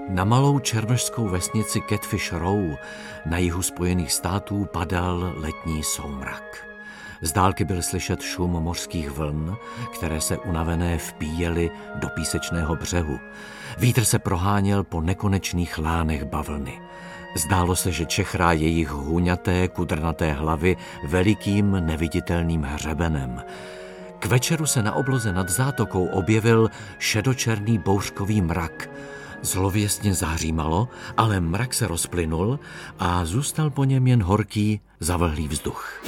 Na malou černošskou vesnici Catfish Row na jihu Spojených států padal letní soumrak. Z dálky byl slyšet šum mořských vln, které se unavené vpíjely do písečného břehu. Vítr se proháněl po nekonečných lánech bavlny. Zdálo se, že čechrá jejich hůňaté, kudrnaté hlavy velikým neviditelným hřebenem. K večeru se na obloze nad zátokou objevil šedočerný bouřkový mrak. Zlověstně zářímalo, ale mrak se rozplynul a zůstal po něm jen horký, zavlhlý vzduch.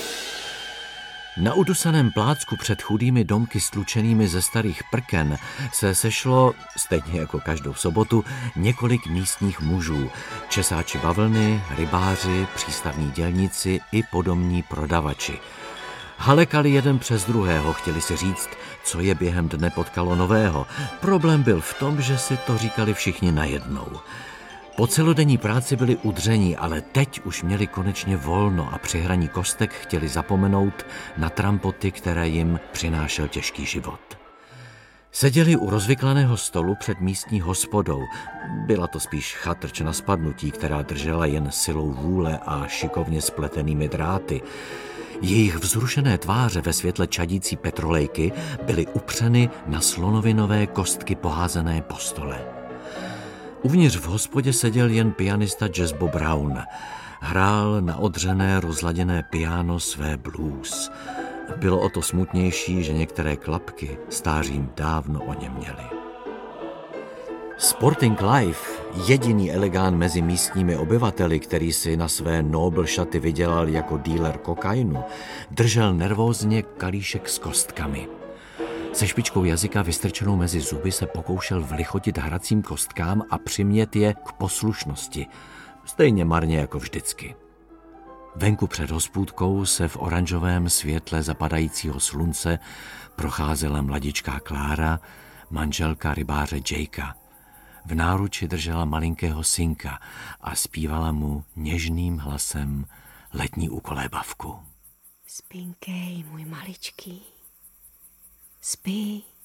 Na udusaném plácku před chudými domky stlučenými ze starých prken se sešlo, stejně jako každou sobotu, několik místních mužů, česáči bavlny, rybáři, přístavní dělníci i podomní prodavači. Halekali jeden přes druhého, chtěli si říct, co je během dne potkalo nového. Problém byl v tom, že si to říkali všichni najednou. Po celodenní práci byli udření, ale teď už měli konečně volno a při hraní kostek chtěli zapomenout na trampoty, které jim přinášel těžký život. Seděli u rozvyklaného stolu před místní hospodou. Byla to spíš chatrč na spadnutí, která držela jen silou vůle a šikovně spletenými dráty. Jejich vzrušené tváře ve světle čadící petrolejky byly upřeny na slonovinové kostky poházené po stole. Uvnitř v hospodě seděl jen pianista Jazz Bob Brown. Hrál na odřené, rozladěné piano své blues. Bylo o to smutnější, že některé klapky stářím dávno oněměly. Sporting Life, jediný elegán mezi místními obyvateli, který si na své nobl šaty vydělal jako díler kokainu, držel nervózně kalíšek s kostkami. Se špičkou jazyka vystrčenou mezi zuby se pokoušel vlichotit hracím kostkám a přimět je k poslušnosti, stejně marně jako vždycky. Venku před hospůdkou se v oranžovém světle zapadajícího slunce procházela mladičká Klára, manželka rybáře Jakea. V náruči držela malinkého synka a zpívala mu něžným hlasem letní ukolébavku. Spinkej, můj maličký, spí.